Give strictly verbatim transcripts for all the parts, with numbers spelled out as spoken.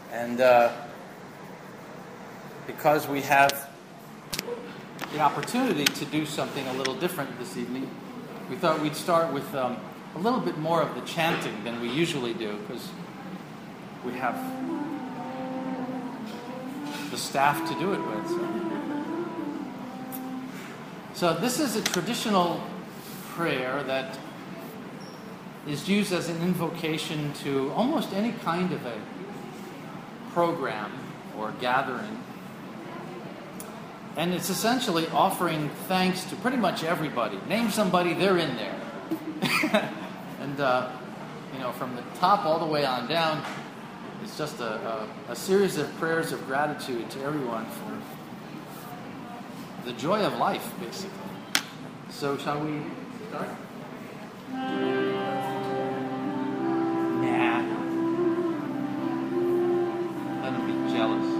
And uh, because we have the opportunity to do something a little different this evening, we thought we'd start with um, a little bit more of the chanting than we usually do, because we have the staff to do it with. So. so this is a traditional prayer that is used as an invocation to almost any kind of a program or gathering. And it's essentially offering thanks to pretty much everybody. Name somebody, they're in there. and, uh, you know, from the top all the way on down, it's just a, a, a series of prayers of gratitude to everyone for the joy of life, basically. So shall we start? Nah. Let them be jealous.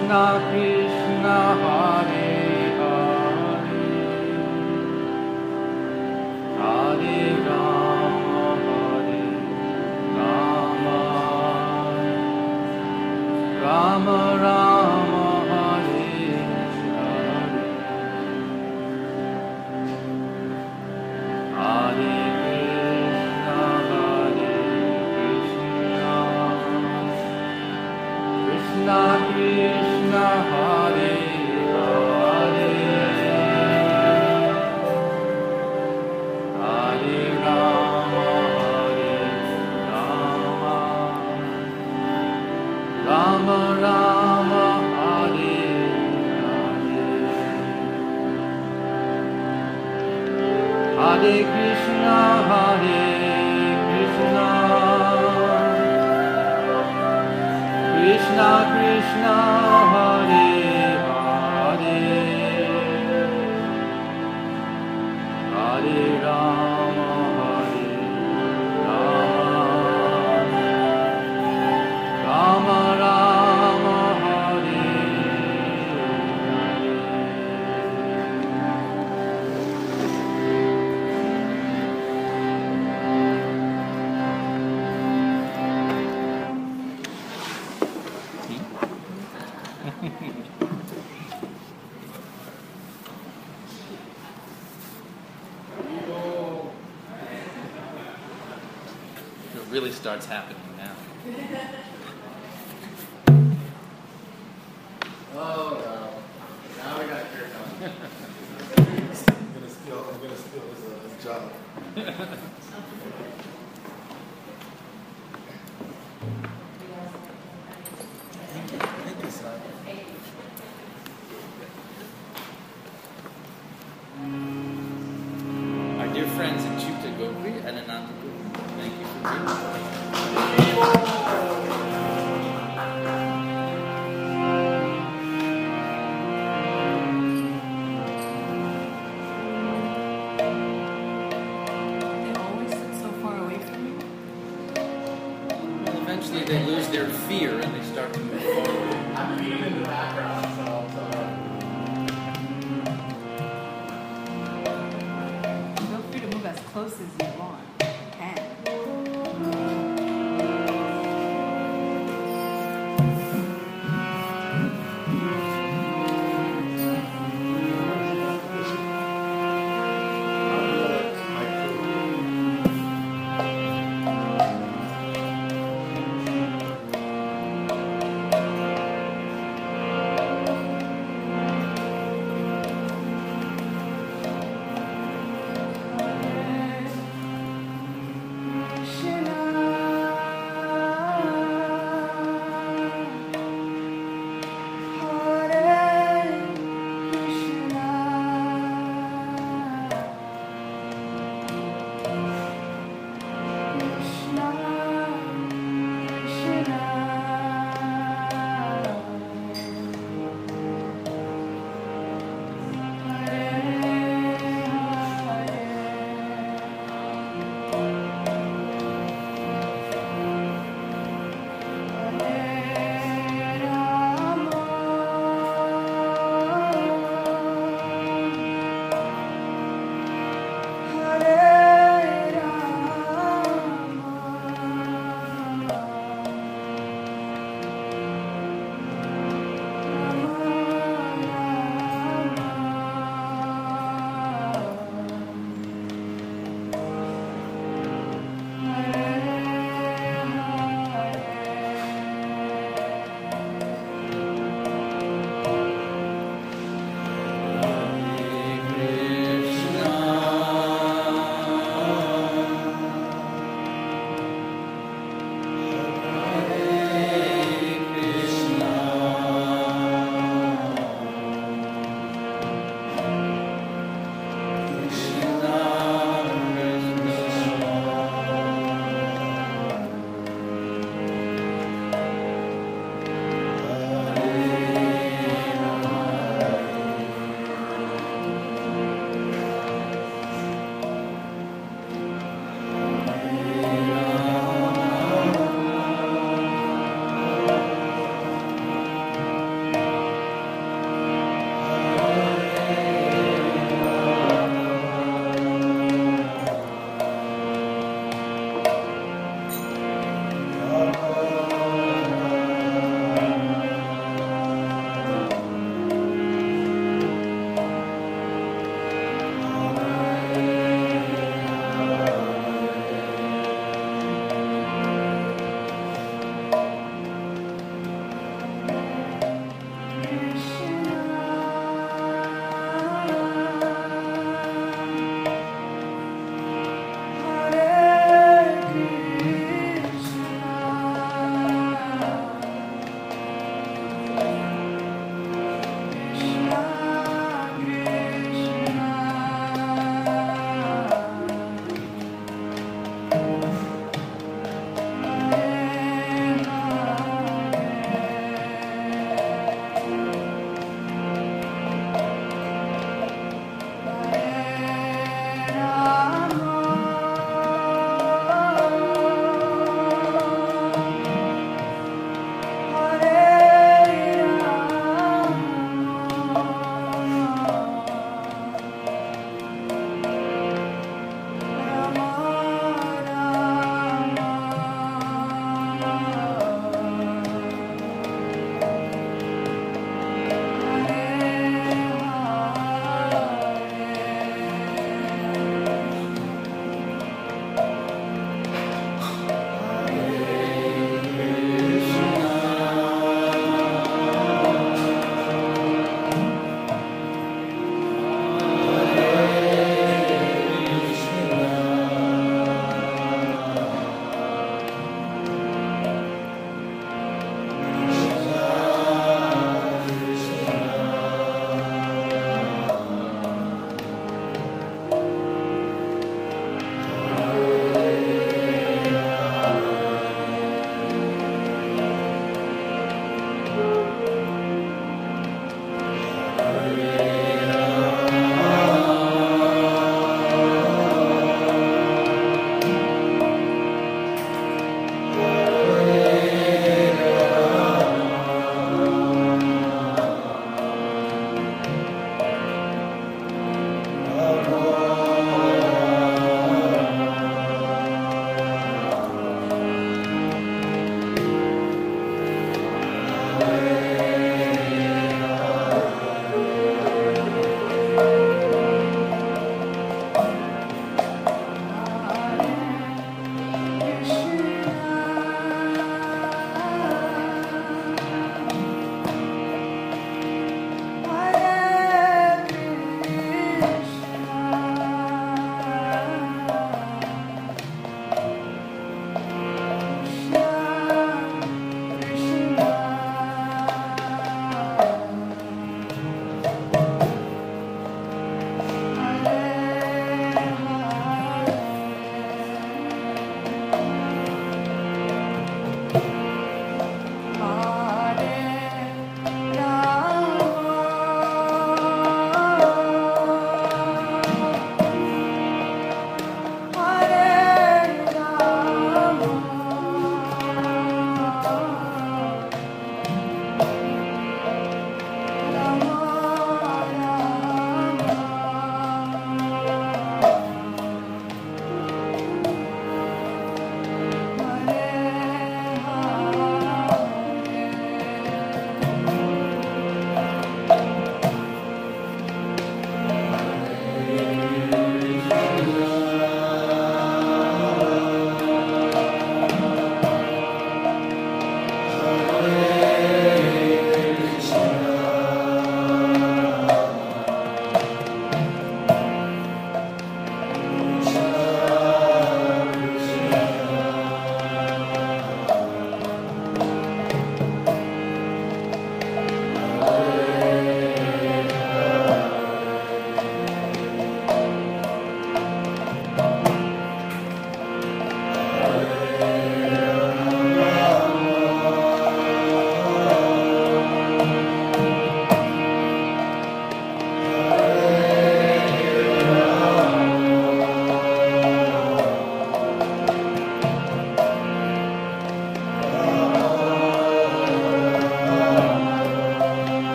Krishna, Krishna, Hare Hare, Hare Rama, Hare Rama, Rama Rama, Hare Hare, Hare Krishna, Krishna, Hare Hare, Hare Rama, Hare Rama, Rama Rama, Hare Hare, Hare Krishna, Hare Krishna, Krishna Krishna, Hare Hare, Hare Rama, Hare Rama, Rama Rama, Hare It really starts happening now. Oh no. Now we got here coming. I'm gonna steal. I'm gonna steal his, uh, his job. Thank you, son. Our dear friends in Chuta Gopri and Anantapur, thank you for being here. They always sit so far away from you. Well, eventually they lose their fear and they start to move forward. I'm peeing in the background, so. Feel free to move as close as you want. You can. I'm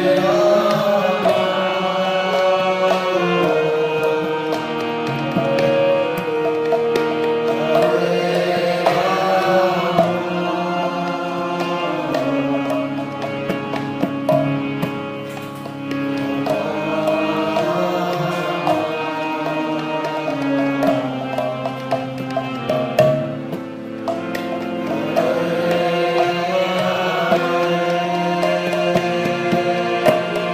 Hare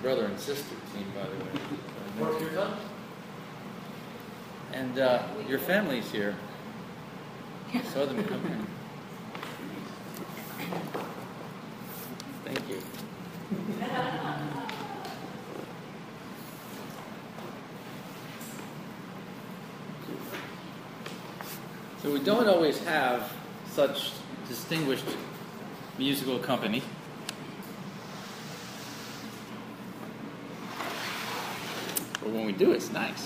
brother and sister team, by the way. More kirtan? And uh, your family's here. I saw them come in. Thank you. So we don't always have such distinguished musical company. But when we do, it's nice.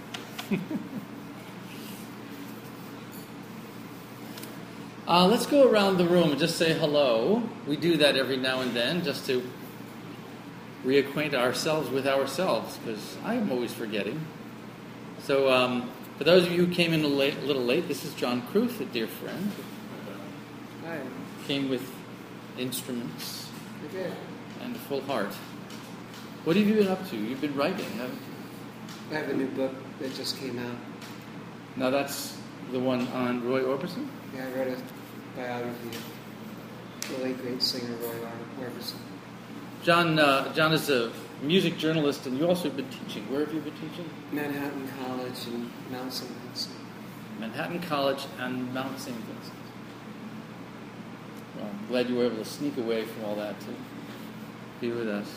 uh, let's go around the room and just say hello. We do that every now and then just to reacquaint ourselves with ourselves, because I'm always forgetting. So um, for those of you who came in a, late, a little late, this is John Kruth, a dear friend. Hi. Came with instruments I did. and a full heart. What have you been up to? You've been writing, haven't you? I have a new book that just came out. Now that's the one on Roy Orbison? Yeah, I wrote a biography of the late great singer Roy Orbison. John, uh, John is a music journalist, and you also have been teaching. Where have you been teaching? Manhattan College and Mount Saint Vincent. Manhattan College and Mount Saint Vincent. Well, I'm glad you were able to sneak away from all that to be with us.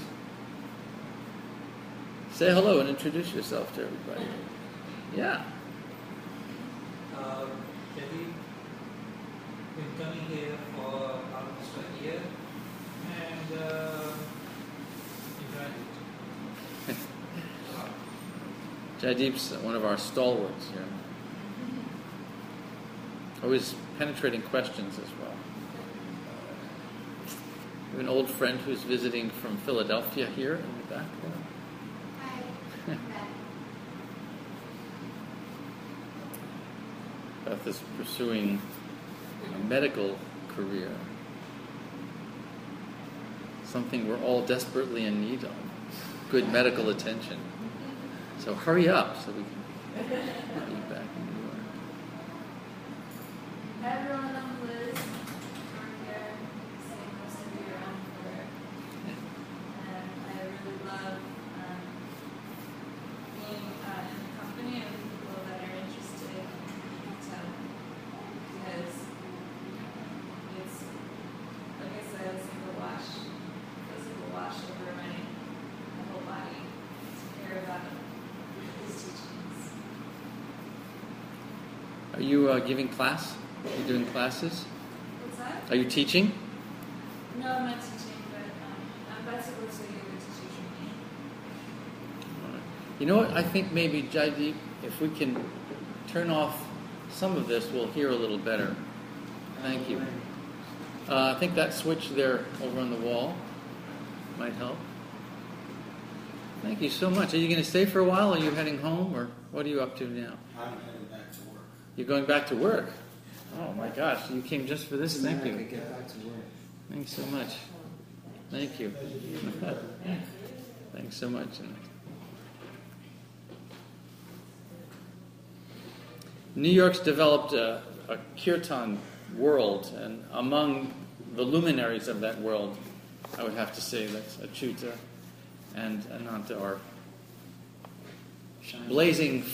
Say hello and introduce yourself to everybody. Yeah. Uh, Jaideep, been coming here for almost a year and uh, enjoying it. Jaideep's one of our stalwarts here. Always penetrating questions as well. We have an old friend who's visiting from Philadelphia here in the back there. Beth is pursuing a medical career. Something we're all desperately in need of. Good medical attention. So hurry up so we can be back in New York. Hi everyone, I'm Liz. I'm here, seeing most of you around for work. And I really love um, being uh, in the company of people that are interested in detail. Because it's, like I said, it's like a wash, it's like a wash over my, my whole body to hear about these teachings. Are you uh, giving class? Are you doing classes? What's that? Are you teaching? No, I'm not teaching, but um, I'm bicycle so you get to teach me. You know what? I think maybe, Jaideep, if we can turn off some of this, we'll hear a little better. Thank you. Uh, I think that switch there over on the wall might help. Thank you so much. Are you going to stay for a while? Are you heading home, or what are you up to now? I'm heading back to work. You're going back to work? Oh my gosh, you came just for this? Thank I could you. get back to work. Thanks so much. Thank you. Thanks so much. New York's developed a, a kirtan world, and among the luminaries of that world, I would have to say that's Achyuta and Ananta are blazing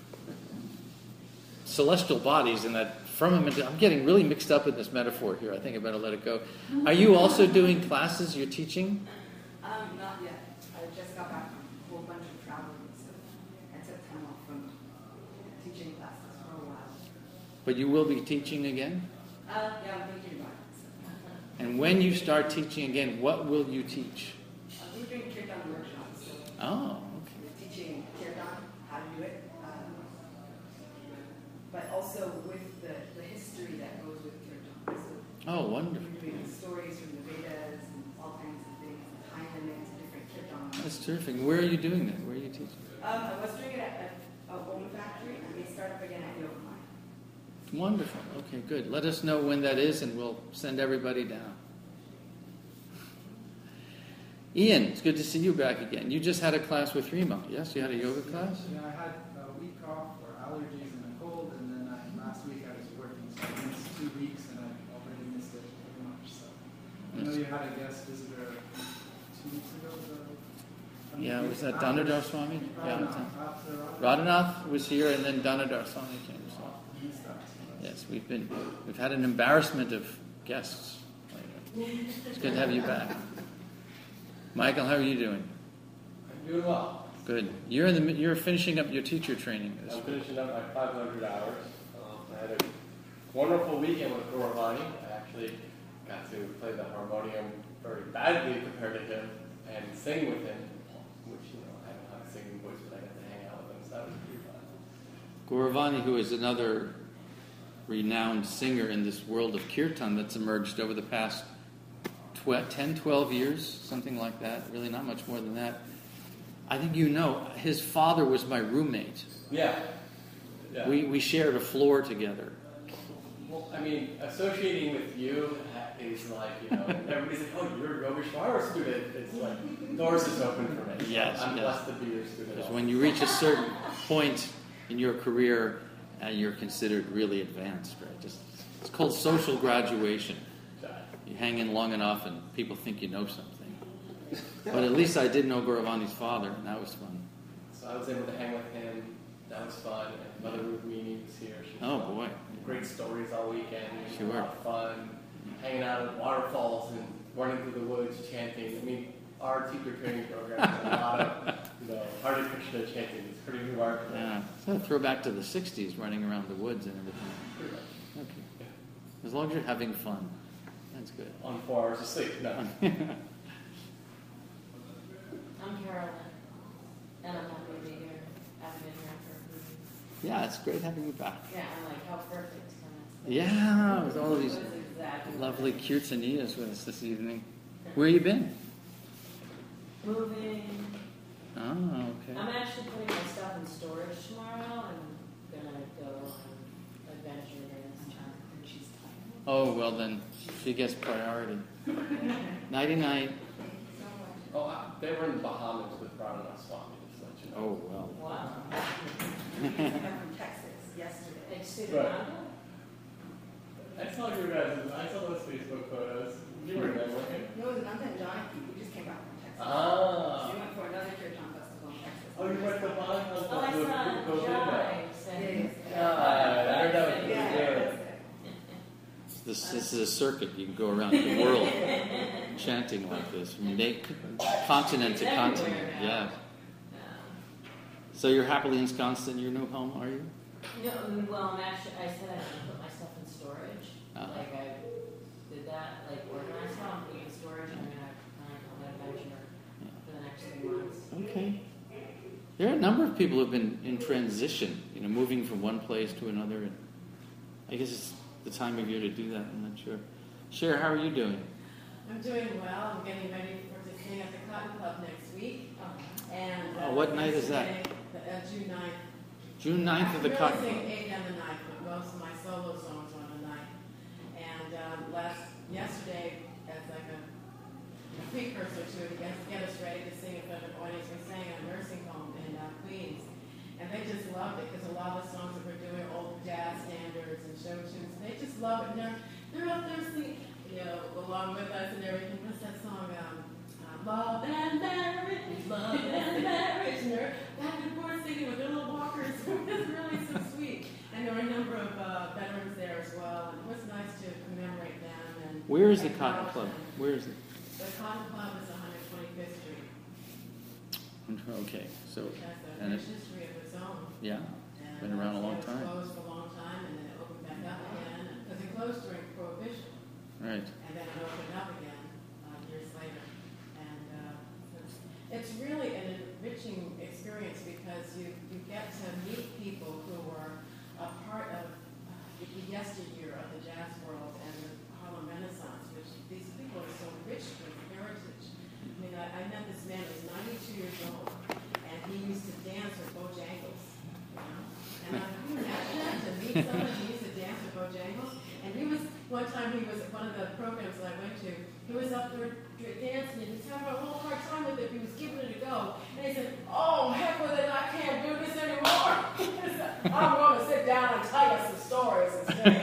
celestial bodies in that firmament. I'm getting really mixed up in this metaphor here. I think I better let it go. Are you also doing classes? You're teaching? Um, not yet. I just got back from a whole bunch of travel and stuff. I took time off from teaching classes for a while. But you will be teaching again? Uh, yeah, I'm thinking about it. So. And when you start teaching again, what will you teach? Uh, we're doing kirtan workshops. So Oh, okay. we're teaching kirtan, how to do it, um, but also with the, the history that goes with kirtan. So Oh, wonderful. we're doing stories from the Vedas and all kinds of things, and tying them into different kirtans. That's terrific. Where are you doing that? Where are you teaching? Um, I was doing it at a, a home factory, and we start up again at Yokohama. Wonderful. Okay, good. Let us know when that is, and we'll send everybody down. Ian, it's good to see you back again. You just had a class with Rima. Yes, you had a yoga class? Yeah, I had a week off for allergies and a cold, and then I, last week I was working, so I missed two weeks, and I already missed it pretty much. So I know you had a guest visitor two weeks ago. So Yeah, was that Danadar Swami? Yeah. Radhanath. Radhanath was here, and then Danadar Swami came. So. Yes, we've been we've had an embarrassment of guests. It's good to have you back. Michael, how are you doing? I'm doing well. Good. You're in the you're finishing up your teacher training. This I'm week. finishing up my five hundred hours. Um, I had a wonderful weekend with Gauravani. I actually got to play the harmonium very badly compared to him and sing with him, which, you know, I don't have a singing voice, but I got to hang out with him, so that was pretty fun. Gauravani, who is another renowned singer in this world of kirtan that's emerged over the past twelve, ten, twelve years, something like that, really not much more than that. I think you know, his father was my roommate. Yeah. yeah. We we shared a floor together. Well, I mean, associating with you is like, you know, everybody's like, oh, you're a Yogeshwara student. It's like, doors is open for me. Yes, I'm yes. blessed to be your student. Because when you reach a certain point in your career, uh, you're considered really advanced, right? Just it's called social graduation. You hang in long enough and people think you know something. But at least I did know Gauravani's father, and that was fun. So I was able to hang with him. That was fun. And Mother Ruth Meany was here. She Oh, was boy. Great stories all weekend. Sure. A lot of fun. Hanging out at waterfalls and running through the woods, chanting. I mean, our teacher training program has a lot of, you know, Hare Krishna chanting. It's pretty remarkable. Yeah, so throw back to the sixties, running around the woods and everything. Pretty much. Okay. As long as you're having fun, that's good. On four hours of sleep. No. I'm Carolyn, and I'm happy to be here. I've been here for a few Yeah, it's great having you back. Yeah, I'm like, how perfect can I say? Yeah, with all of these It was exactly lovely kirtaniyas with us this evening. Where you been? Moving. Oh, okay. I'm actually putting my stuff in storage tomorrow. I'm gonna go on adventure in this town. And she's tired. Oh, well then, she gets priority. Nighty-night. Oh, I, they were in the Bahamas with Radhanath Swami, just to let you know. Oh, well. Wow. I came from Texas yesterday. They stayed Right. around? I saw your guys, I saw those Facebook photos. You were there, weren't you? No, it was Nanda and Janaki. We just came back from Texas. Ah. We went for another kirtan festival in Texas. Oh, you went to the Bahamas? Oh, I saw Jai. Yeah, I heard that was pretty Yeah, good. that's it. This, this is a circuit. You can go around the world chanting like this, from na- continent to continent. Yeah. So you're happily ensconced in your new home, are you? No, well, I'm actually, I said I was going to put my stuff in storage. Uh-huh. Like, I did that, like, organize stuff, put it in storage, and I'm going to kind of go on an adventure for the next three months. Okay. There are a number of people who have been in transition, you know, moving from one place to another. And I guess it's the time of year to do that. I'm not sure. Cher, how are you doing? I'm doing well. I'm getting ready for to sing at the Cotton Club next week. And Oh, what night is that? yesterday, uh, June ninth. June ninth of the I Cotton really Club. sing eight and the ninth, but most of my solo songs are on the ninth. And um, last yesterday, as like a, a precursor to it, get, get us ready to sing in front of an audience, we sang at a nursing home in uh, Queens. And they just loved it because a lot of the songs that we're doing, old jazz standards and show tunes, they just love it. And they're, they're up there singing, you know, along with us and everything. What's that song? Um, uh, love and marriage, love and marriage. And they're back and forth singing with their little walkers. It was really so sweet. And there were a number of uh, veterans there as well. And it was nice to commemorate them. And Where is the Cotton acknowledge Club? them. Where is it? The Cotton Club is one hundred twenty-fifth Street. Okay, so, It has a and rich it, history of its own. yeah, And been around a long It time. was closed for a long time, and then it opened back up again, because it closed during Prohibition, Right. and then it opened up again uh, years later. And uh, it's, it's really an enriching experience because you, you get to meet people who were a part of uh, the yesteryear of the jazz world and the Harlem Renaissance, which these people are so rich with heritage. I mean, I, I met this man who was ninety-two years old, and he used to dance with Bojangles, you know? And I can you imagine that, to meet someone who used to dance with Bojangles? And he was, one time he was at one of the programs that I went to, he was up there dancing, and he was having a real hard time with it, he was giving it a go. And he said, oh, heck with it, I can't do this anymore. I'm going to sit down and tell you some stories instead.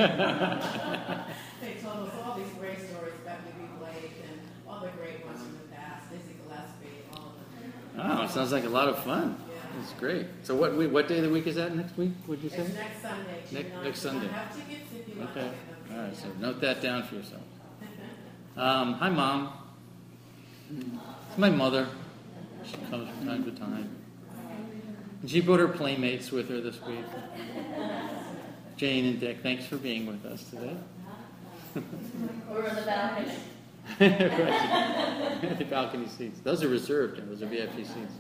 They told us all these great stories about Newby Blake and all the great ones from the past, Dizzy Gillespie, all of them. Oh, sounds like a lot of fun. Yeah. It's great. So what we, what day of the week is that next week, would you say? It's next Sunday. Next- June next ninth. Sunday. I have tickets if you want Okay. to get them. All right, so note that down for yourself. Um, hi, Mom. It's my mother. She comes from time to time. And she brought her playmates with her this week. Jane and Dick, thanks for being with us today. We're on the balcony. Right. The balcony seats. Those are reserved, and those are V I P seats.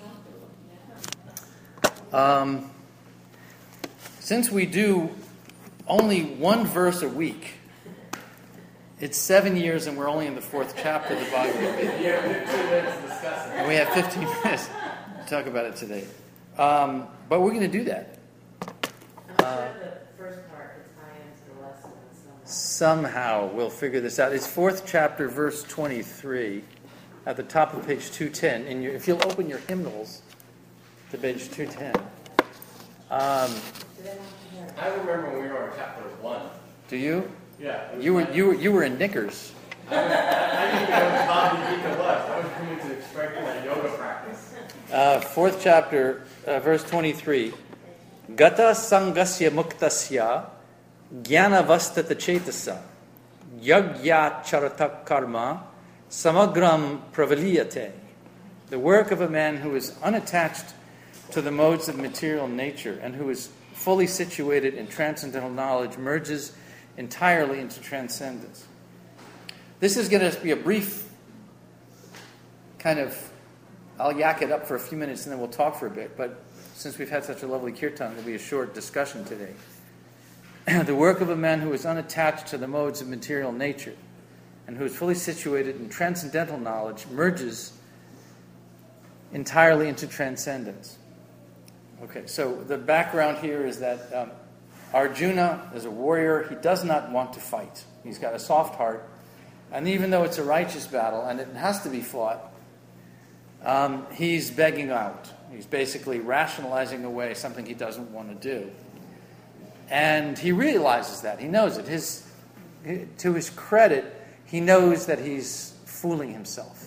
Um, since we do only one verse a week, it's seven years and we're only in the fourth chapter of the Bhagavad Gita. You have fifteen minutes to discuss it. And we have fifteen minutes to talk about it today. Um, but we're going to do that. I'm sure the first part is tie into the lesson and somehow. Somehow we'll figure this out. It's fourth chapter, verse twenty-three, at the top of page two ten. And you, if you'll open your hymnals to page two ten. Um, I remember when we were on chapter one. do you? Yeah. it was You were my- you were you were in knickers. I, was, I didn't even know what Bhagavad Gita was. I was coming to expect my yoga practice. Uh, fourth chapter, uh, verse twenty-three. Gata sangasya muktasya jnanavastata chetasa yagya charata karma samagram pravaliyate. The work of a man who is unattached to the modes of material nature and who is fully situated in transcendental knowledge merges entirely into transcendence. This is going to be a brief kind of, I'll yak it up for a few minutes and then we'll talk for a bit, but since we've had such a lovely kirtan, there'll be a short discussion today. The work of a man who is unattached to the modes of material nature and who is fully situated in transcendental knowledge merges entirely into transcendence. Okay, so the background here is that um, Arjuna is a warrior. He does not want to fight. He's got a soft heart. And even though it's a righteous battle and it has to be fought, um, he's begging out. He's basically rationalizing away something he doesn't want to do. And he realizes that. He knows it. His, to his credit, he knows that he's fooling himself.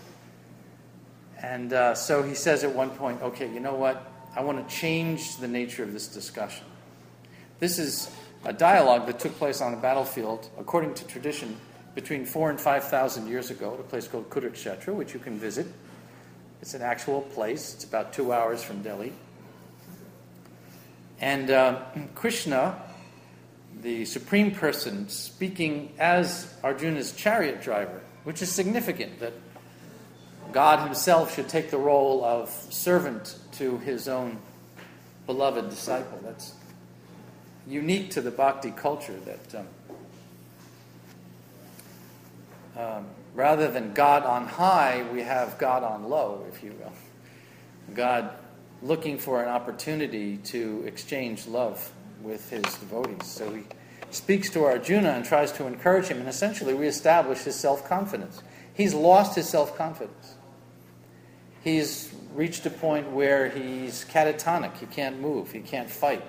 And uh, so he says at one point, okay, you know what? I want to change the nature of this discussion. This is a dialogue that took place on a battlefield, according to tradition, between four and five thousand years ago, at a place called Kurukshetra, which you can visit. It's an actual place. It's about two hours from Delhi. And uh, Krishna, the Supreme Person, speaking as Arjuna's chariot driver, which is significant that God himself should take the role of servant to his own beloved disciple. That's unique to the bhakti culture, that um, um, rather than God on high, we have God on low, if you will. God looking for an opportunity to exchange love with his devotees. So he speaks to Arjuna and tries to encourage him and essentially reestablish his self-confidence. He's lost his self-confidence. He's reached a point where he's catatonic. He can't move. He can't fight.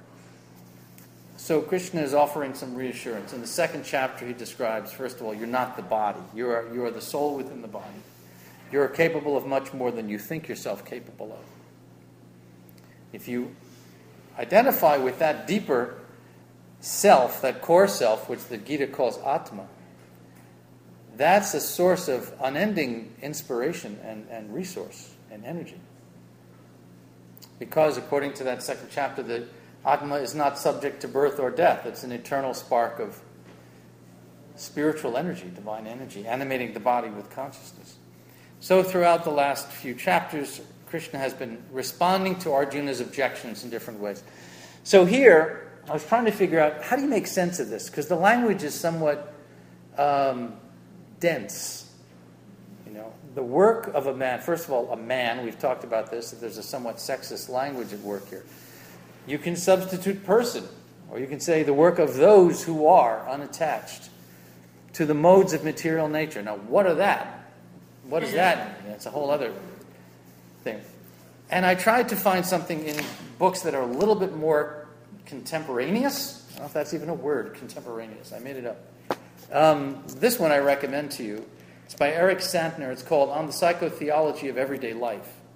So Krishna is offering some reassurance. In the second chapter, he describes, first of all, you're not the body. You are, you are the soul within the body. You are capable of much more than you think yourself capable of. If you identify with that deeper self, that core self, which the Gita calls Atma, that's a source of unending inspiration and, and resource and energy. Because according to that second chapter, the Atma is not subject to birth or death. It's an eternal spark of spiritual energy, divine energy, animating the body with consciousness. So throughout the last few chapters, Krishna has been responding to Arjuna's objections in different ways. So here, I was trying to figure out, how do you make sense of this? Because the language is somewhat um, dense. You know, the work of a man, first of all, a man, we've talked about this, that there's a somewhat sexist language at work here. You can substitute person, or you can say the work of those who are unattached to the modes of material nature. Now, what are that? What does that mean? That's a whole other thing. And I tried to find something in books that are a little bit more contemporaneous. I don't know if that's even a word, contemporaneous. I made it up. Um, this one I recommend to you. It's by Eric Santner. It's called On the Psychotheology of Everyday Life.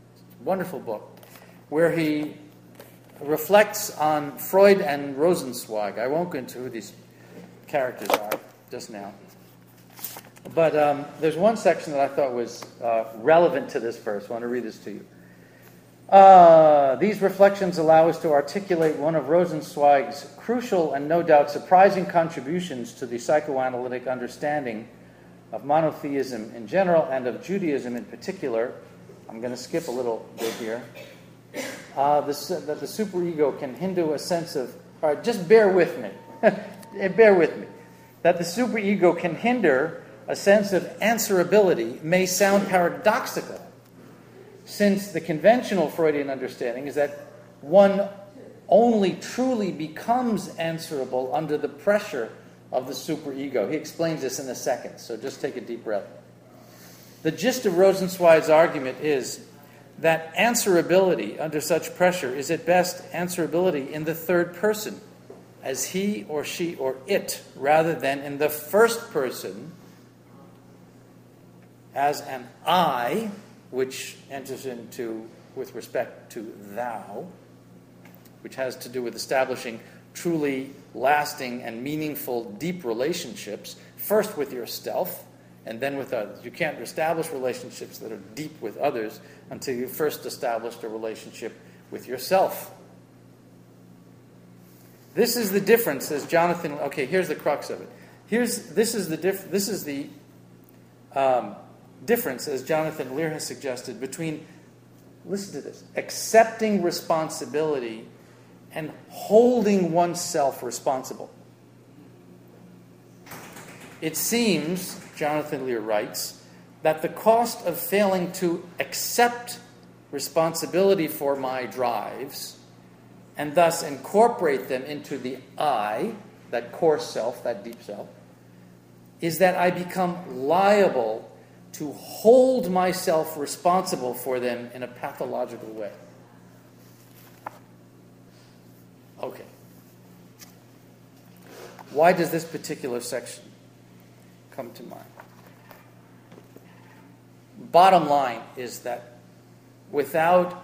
wonderful book, where he reflects on Freud and Rosenzweig. I won't go into who these characters are just now. But um, there's one section that I thought was uh, relevant to this verse. I want to read this to you. Uh, these reflections allow us to articulate one of Rosenzweig's crucial and no doubt surprising contributions to the psychoanalytic understanding of monotheism in general and of Judaism in particular. I'm going to skip a little bit here. Uh, the, that the superego can hinder a sense of... All right, just bear with me. Bear with me. That the superego can hinder a sense of answerability may sound paradoxical, since the conventional Freudian understanding is that one only truly becomes answerable under the pressure of the superego. He explains this in a second, so just take a deep breath. The gist of Rosenzweig's argument is that answerability under such pressure is at best answerability in the third person, as he or she or it, rather than in the first person as an I, which enters into, with respect to thou, which has to do with establishing truly lasting and meaningful, deep relationships, first with yourself and then with others. You can't establish relationships that are deep with others until you've first established a relationship with yourself. This is the difference, as Jonathan... Okay, here's the crux of it. Here's This is the, diff, this is the um, difference, as Jonathan Lear has suggested, between, listen to this, accepting responsibility and holding oneself responsible. It seems, Jonathan Lear writes, that the cost of failing to accept responsibility for my drives and thus incorporate them into the I, that core self, that deep self, is that I become liable to hold myself responsible for them in a pathological way. Okay. Why does this particular section come to mind? Bottom line is that without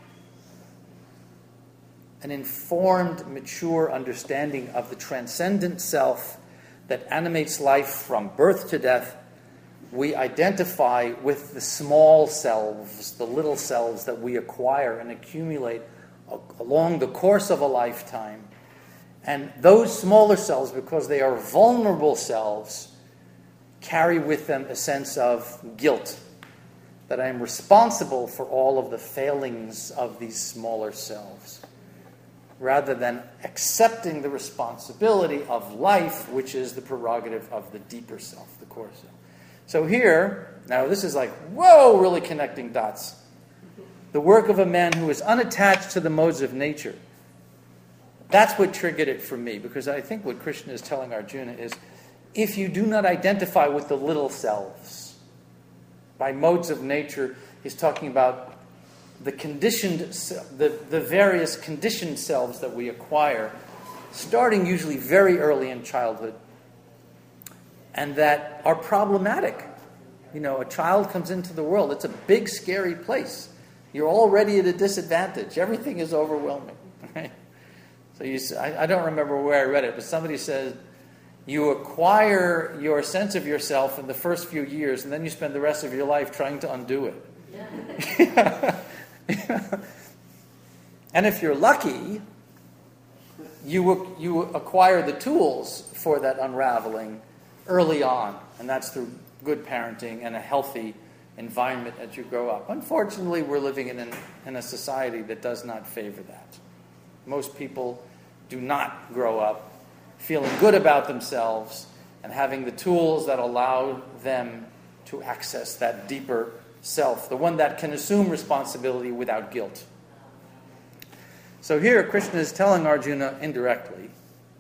an informed, mature understanding of the transcendent self that animates life from birth to death, we identify with the small selves, the little selves that we acquire and accumulate along the course of a lifetime. And those smaller selves, because they are vulnerable selves, carry with them a sense of guilt, that I am responsible for all of the failings of these smaller selves, rather than accepting the responsibility of life, which is the prerogative of the deeper self, the core self. So here, now this is like, whoa, really connecting dots. The work of a man who is unattached to the modes of nature. That's what triggered it for me, because I think what Krishna is telling Arjuna is, if you do not identify with the little selves, by modes of nature, he's talking about the conditioned, the, the various conditioned selves that we acquire, starting usually very early in childhood, and that are problematic. You know, a child comes into the world, it's a big, scary place. You're already at a disadvantage. Everything is overwhelming. Right? So you, I, I don't remember where I read it, but somebody said, you acquire your sense of yourself in the first few years, and then you spend the rest of your life trying to undo it. Yeah. And if you're lucky, you you acquire the tools for that unraveling early on, and that's through good parenting and a healthy environment as you grow up. Unfortunately, we're living in, an, in a society that does not favor that. Most people do not grow up feeling good about themselves and having the tools that allow them to access that deeper self, the one that can assume responsibility without guilt. So here Krishna is telling Arjuna indirectly,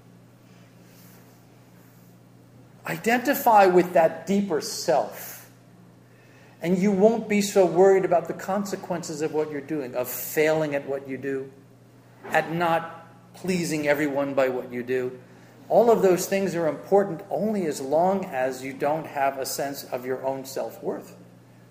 identify with that deeper self, and you won't be so worried about the consequences of what you're doing, of failing at what you do, at not pleasing everyone by what you do. All of those things are important only as long as you don't have a sense of your own self-worth.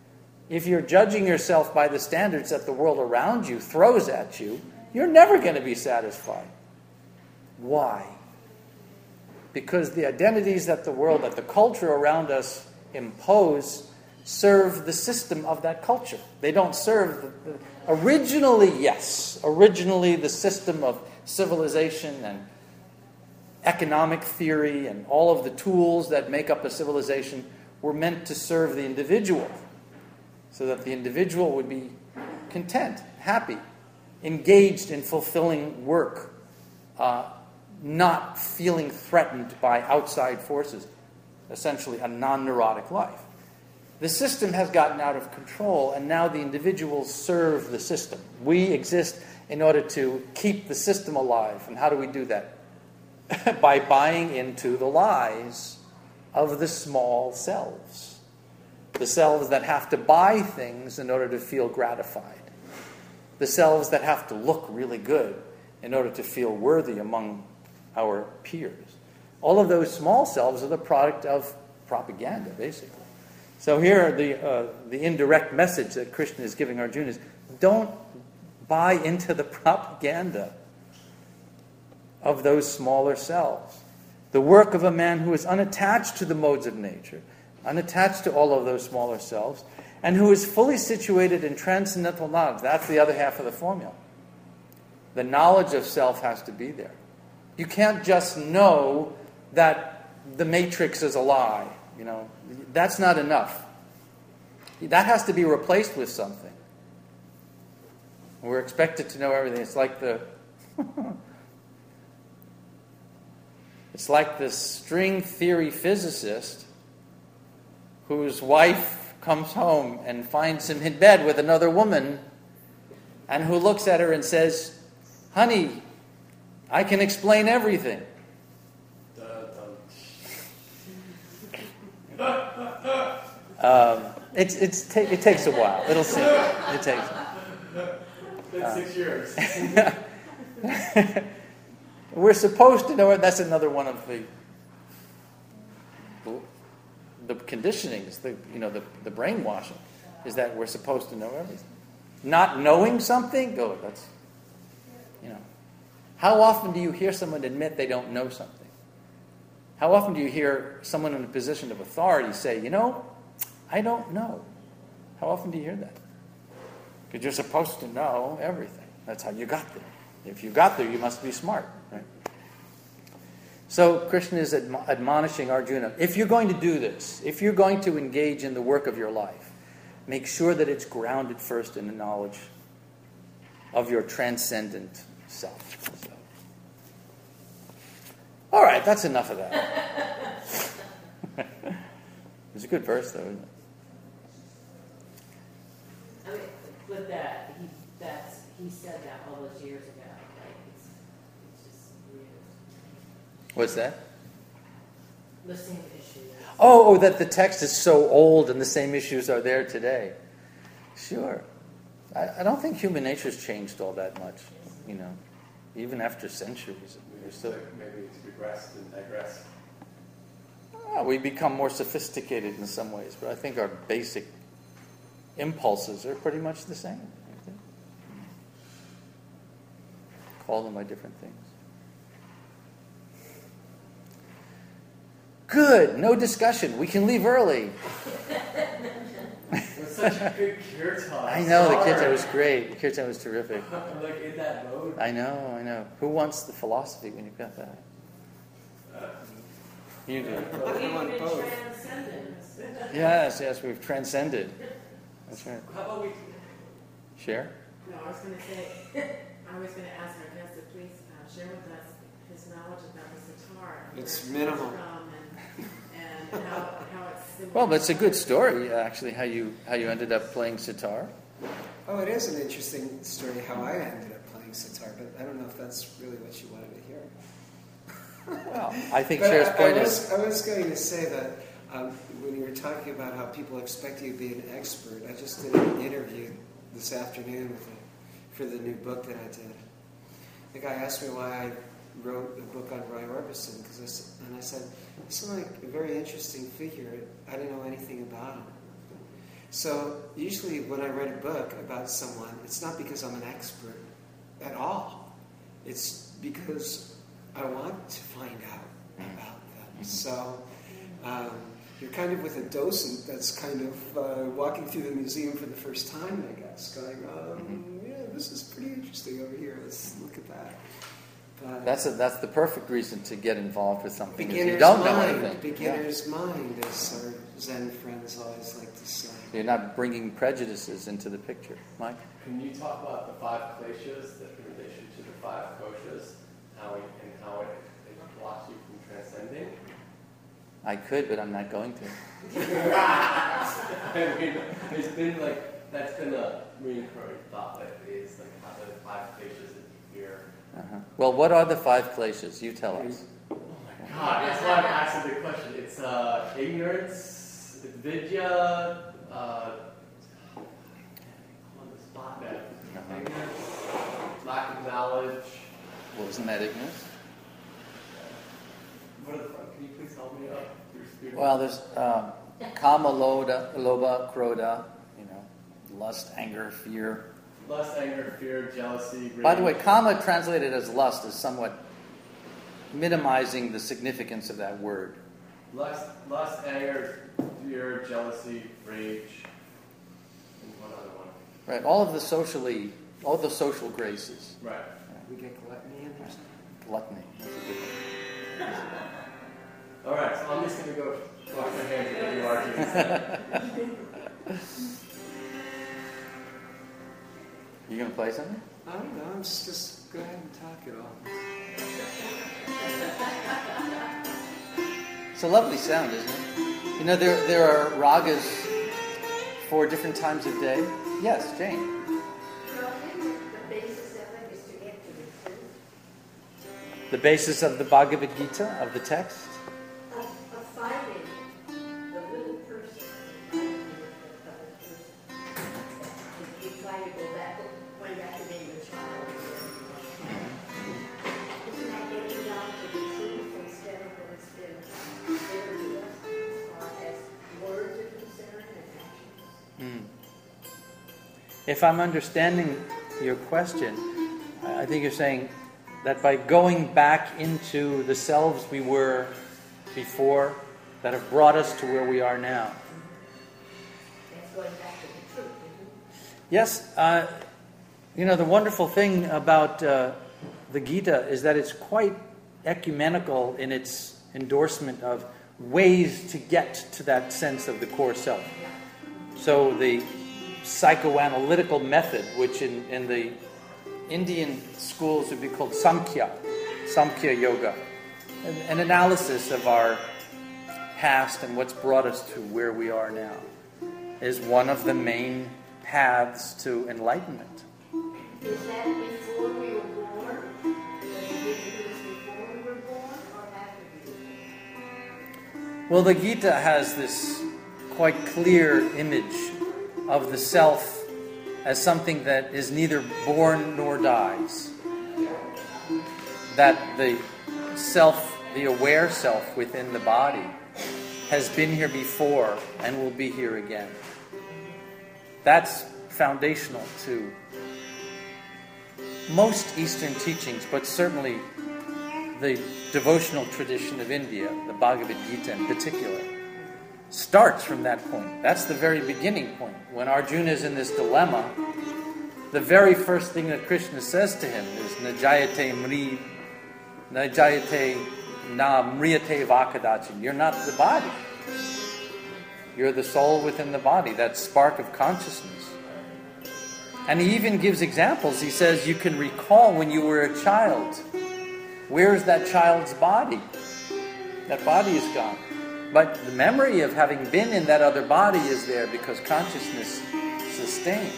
If you're judging yourself by the standards that the world around you throws at you, you're never going to be satisfied. Why? Because the identities that the world, that the culture around us impose, serve the system of that culture. They don't serve the, the originally, yes, originally the system of civilization and economic theory and all of the tools that make up a civilization were meant to serve the individual, so that the individual would be content, happy, engaged in fulfilling work, uh, not feeling threatened by outside forces, essentially a non-neurotic life. The system has gotten out of control, and now the individuals serve the system. We exist in order to keep the system alive. And how do we do that? By buying into the lies of the small selves. The selves that have to buy things in order to feel gratified. The selves that have to look really good in order to feel worthy among our peers. All of those small selves are the product of propaganda, basically. So here, the uh, the indirect message that Krishna is giving Arjuna is, don't buy into the propaganda of those smaller selves. The work of a man who is unattached to the modes of nature, unattached to all of those smaller selves, and who is fully situated in transcendental knowledge. That's the other half of the formula. The knowledge of self has to be there. You can't just know that the matrix is a lie. You know, that's not enough. That has to be replaced with something. We're expected to know everything. It's like the it's like the string theory physicist whose wife comes home and finds him in bed with another woman, and who looks at her and says, "Honey, I can explain everything." Um, it's it's ta- it takes a while. It'll sink. It takes. Been uh, six years. We're supposed to know it. That's another one of the the conditionings. The you know the the brainwashing is that we're supposed to know everything. Not knowing something, oh, that's you know. How often do you hear someone admit they don't know something? How often do you hear someone in a position of authority say, you know, I don't know? How often do you hear that? Because you're supposed to know everything. That's how you got there. If you got there, you must be smart. Right? So Krishna is admo- admonishing Arjuna, if you're going to do this, if you're going to engage in the work of your life, make sure that it's grounded first in the knowledge of your transcendent self. So. All right, that's enough of that. It's a good verse, though, isn't it? I mean, but that he that's he said that all those years ago. Like it's it's just weird. What's that? Listening issues. Oh, oh, that the text is so old and the same issues are there today. Sure. I, I don't think human nature's changed all that much, you know, even after centuries. We're still... Maybe it's regressed and digressed. Well, we become more sophisticated in some ways, but I think our basic impulses are pretty much the same. Call them by different things. Good. No discussion. We can leave early. It was such a good kirtan. I know, the kirtan was great. The kirtan was terrific. I'm like in that mode. I know, I know. Who wants the philosophy when you've got that? You do. I'm on both. Transcendence. Yes, yes, we've transcended. That's right. How about we Share? No, I was going to say, I was going to ask our guest to please uh, share with us his knowledge about the sitar. and It's where it comes minimal. from And, and how, how it's similar. Well, but it's a good story, actually, how you how you ended up playing sitar. Oh, it is an interesting story how I ended up playing sitar, but I don't know if that's really what you wanted to hear. Well, I think But Cher's I, point I is... was, I was going to say that um, when you were talking about how people expect you to be an expert, I just did an interview this afternoon with a, for the new book that I did. The guy asked me why I wrote a book on Roy Orbison, cause I, s- and I said, "This is like a very interesting figure. I didn't know anything about him." So usually when I write a book about someone, it's not because I'm an expert at all. It's because I want to find out about them. So um, you're kind of with a docent that's kind of uh, walking through the museum for the first time, I guess, going, um, yeah, this is pretty interesting over here. Let's look at that. But That's a, that's the perfect reason to get involved with something. Is beginner's you don't know mind, anything. beginner's mind, as our Zen friends always like to say. You're not bringing prejudices into the picture, Mike. Can you talk about the five kleshas, the relation to the five koshas, how it, and how it, it blocks you from transcending? I could, but I'm not going to. I mean, it's been like, that's been a recurring thought, like, is like how the five kleshas appear. Uh-huh. Well, what are the five kleshas? You tell us. Oh my God, that's why I'm asking the question. It's uh, ignorance, it's vidya, uh, I'm on the spot now. Uh-huh. Ignorance, lack of knowledge. Well, isn't that ignorance? What are the front? Can you please help me out? Your spirit? Well, there's um, kama, loda, loba, kroda, you know, lust, anger, fear. Lust, anger, fear, jealousy. Rage. By the way, kama translated as lust is somewhat minimizing the significance of that word. Lust, lust, anger, fear, jealousy, rage, and one other one. Right, all of the socially, all of the social graces. Right. We get gluttony in there. Gluttony. That's a good one. All right, so I'm just going to go wash my hands and do our You gonna play something? I don't know. I'm just, just go ahead and talk it all. It's a lovely sound, isn't it? You know, there there are ragas for different times of day. Yes, Jane. So I think that the basis of it is to get to the truth The basis of the Bhagavad Gita, of the text. of, of finding the little person, finding the other person. If you try to go back, going back to being a child. Isn't that getting down to the truth instead of what it's been given to us as far as words are concerned and actions? Hmm. If I'm understanding your question, I I think you're saying that by going back into the selves we were before, that have brought us to where we are now. That's going back to the truth, isn't it? Yes, uh, you know, the wonderful thing about uh, the Gita is that it's quite ecumenical in its endorsement of ways to get to that sense of the core self. So the psychoanalytical method, which in, in the Indian schools would be called Samkhya, Samkhya Yoga, an, an analysis of our past and what's brought us to where we are now, is one of the main paths to enlightenment. Is that before we were born? Does it give you this before we were born or after we were born? Well, the Gita has this quite clear image of the self as something that is neither born nor dies. That the self, the aware self within the body, has been here before and will be here again. That's foundational to most Eastern teachings, but certainly the devotional tradition of India, the Bhagavad Gita in particular, starts from that point. That's the very beginning point. When Arjuna is in this dilemma, the very first thing that Krishna says to him is Najayate mri, Najayate na mriyate vakadachin. You're not the body. You're the soul within the body, that spark of consciousness. And he even gives examples. He says, you can recall when you were a child. Where's that child's body? That body is gone. But the memory of having been in that other body is there because consciousness sustains.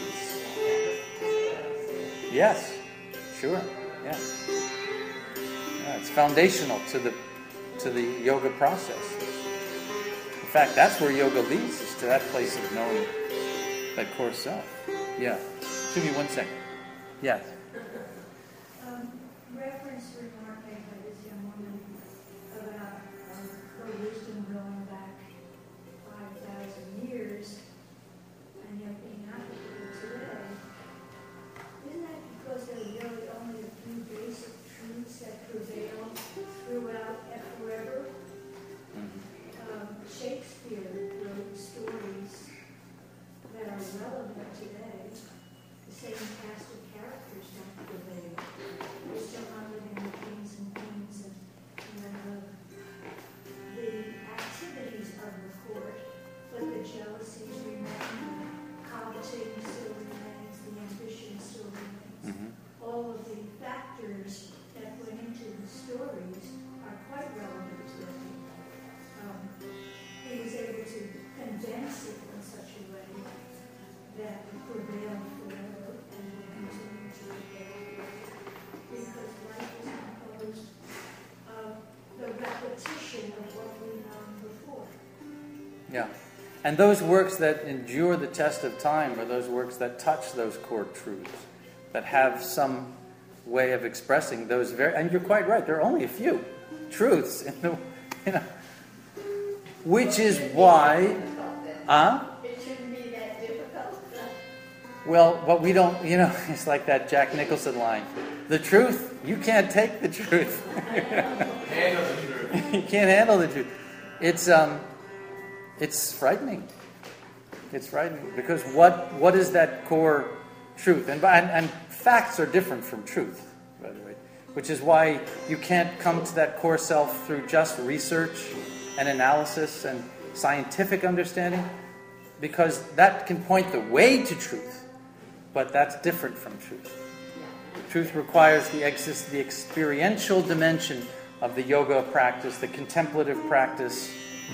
Yes, sure, yeah. yeah. It's foundational to the to the yoga process. In fact, that's where yoga leads us, to that place of knowing that core self. Yeah. Give me one second. Yes. Um, reference remark made by this young woman about um, her wisdom going back five thousand years. factors that went into the stories are quite relevant to it. Um, he was able to condense it in such a way that it prevailed forever and will continue to prevail because life is composed of the repetition of what we know before. Yeah. And those works that endure the test of time are those works that touch those core truths, that have some way of expressing those very, and you're quite right, there are only a few truths in the, you know, which is why, huh? It shouldn't be that difficult. Well, but we don't, you know, it's like that Jack Nicholson line. The truth, you can't take the truth. Handle the truth. You can't handle the truth. It's, um, It's frightening. It's frightening because what what is that core truth? And, and and facts are different from truth, by the way, which is why you can't come to that core self through just research and analysis and scientific understanding, because that can point the way to truth, but that's different from truth. Truth requires the exist the experiential dimension of the yoga practice, the contemplative practice.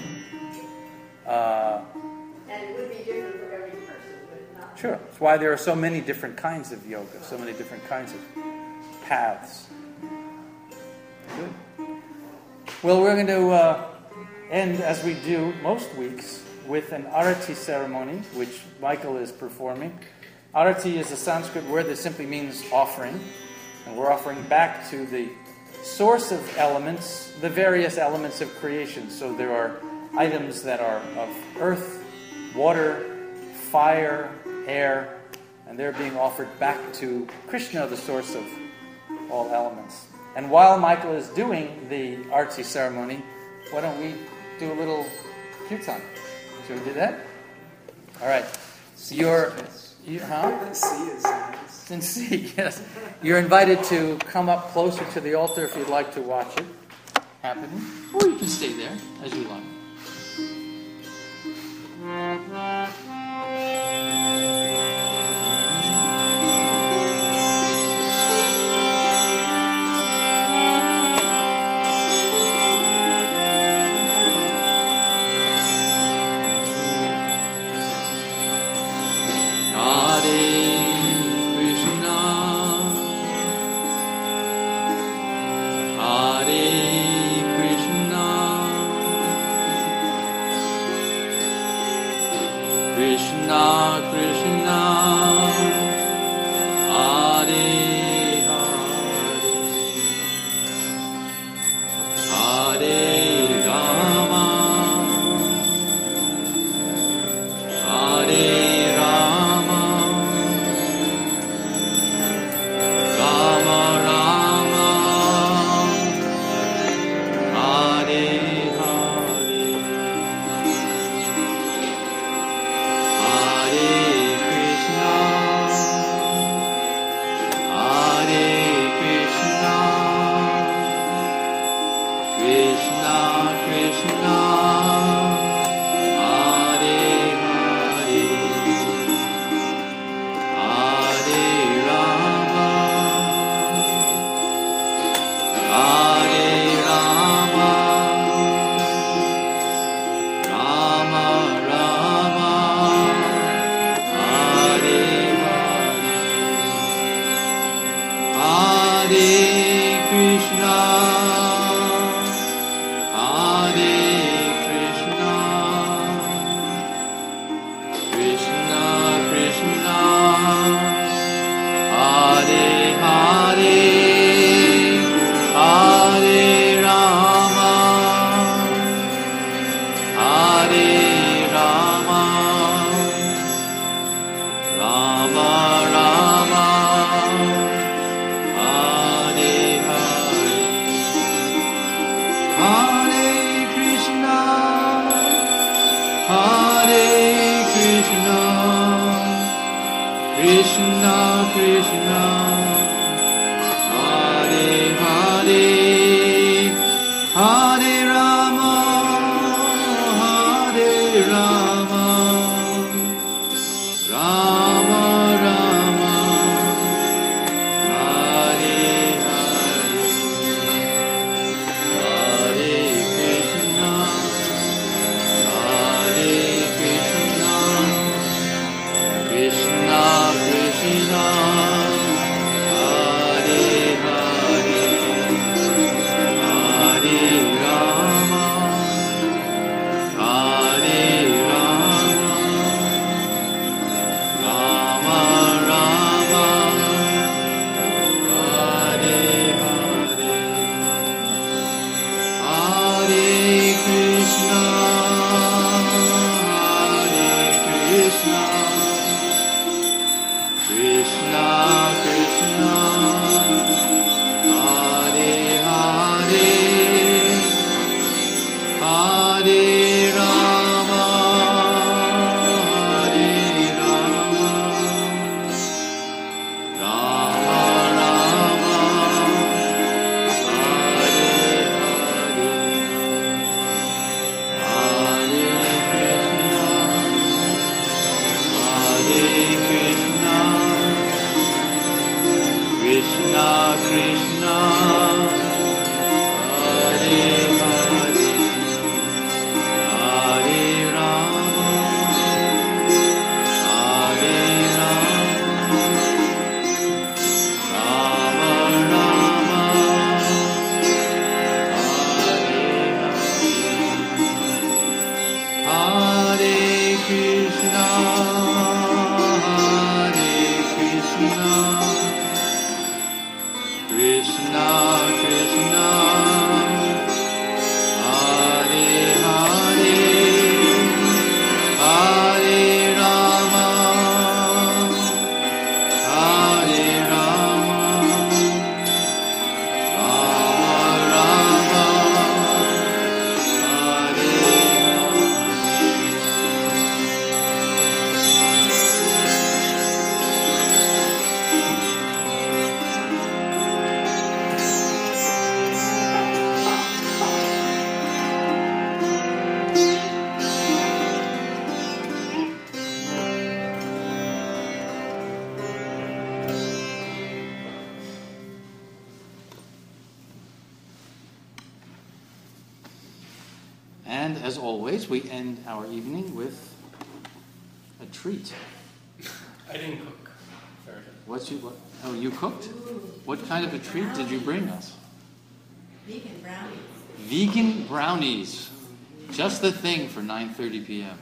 Uh, And it would be different for every person, but not. Sure. That's why there are so many different kinds of yoga, so many different kinds of paths. Good. Well, we're going to uh, end, as we do most weeks, with an arati ceremony, which Michael is performing. Arati is a Sanskrit word that simply means offering. And we're offering back to the source of elements, the various elements of creation. So there are items that are of earth, water, fire, air, and they're being offered back to Krishna, the source of all elements. And while Michael is doing the arati ceremony, why don't we do a little kirtan? Should we do that? All right. So you're, you, huh? C is nice. In C, yes. You're invited to come up closer to the altar if you'd like to watch it happening, or you can stay there as you like. Hare Krishna, Krishna, Hare Hare, Hare Rama, Hare Rama, Rama Rama, And as always, we end our evening with a treat. I didn't cook. Very good. What's you? What, oh, you cooked? What kind of a treat did you bring us? Vegan brownies. Vegan brownies, just the thing for nine thirty p.m.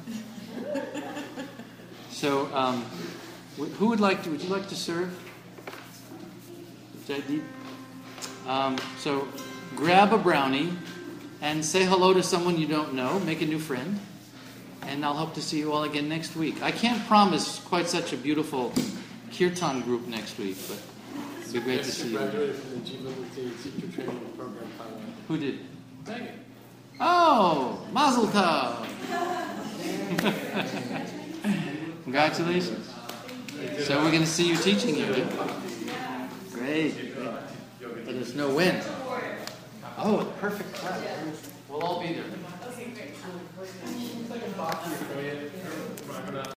So, um, wh- who would like to? Would you like to serve? Jaideep? Um, so, grab a brownie and say hello to someone you don't know. Make a new friend, and I'll hope to see you all again next week. I can't promise quite such a beautiful kirtan group next week, but it'd be great to see you. Graduated from the Jeevanmukti teacher training program finally. Who did? Megan. Oh, Mazel Tov! Congratulations. So we're going to see you teaching here. Great. But there's no when. Oh, perfect class. We'll all be there. Okay, great. It's like a box.